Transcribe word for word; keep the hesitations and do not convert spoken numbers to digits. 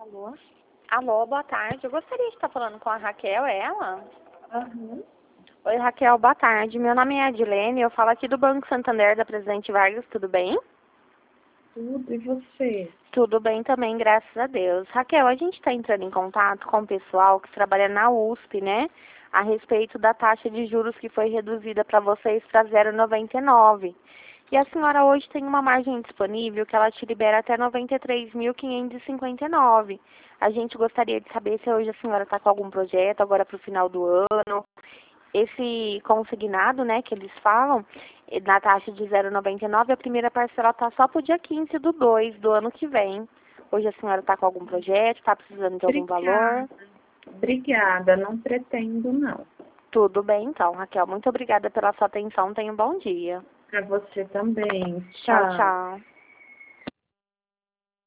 Alô? Alô, boa tarde. Eu gostaria de estar falando com a Raquel, é ela? Aham. Oi, Raquel, boa tarde. Meu nome é Adilene, eu falo aqui do Banco Santander da Presidente Vargas, tudo bem? Tudo, e você? Tudo bem também, graças a Deus. Raquel, a gente está entrando em contato com o pessoal que trabalha na U S P, né? A respeito da taxa de juros que foi reduzida para vocês para zero vírgula noventa e nove. E a senhora hoje tem uma margem disponível que ela te libera até noventa e três mil quinhentos e cinquenta e nove. A gente gostaria de saber se hoje a senhora está com algum projeto agora para o final do ano. Esse consignado, né, que eles falam, eh, na taxa de zero vírgula noventa e nove, a primeira parcela está só para o dia quinze do dois do ano que vem. Hoje a senhora está com algum projeto, está precisando de algum valor? Obrigada. Obrigada, não pretendo não. Tudo bem, então, Raquel. Muito obrigada pela sua atenção. Tenha um bom dia. Para você também. Tchau, Tchau. tchau.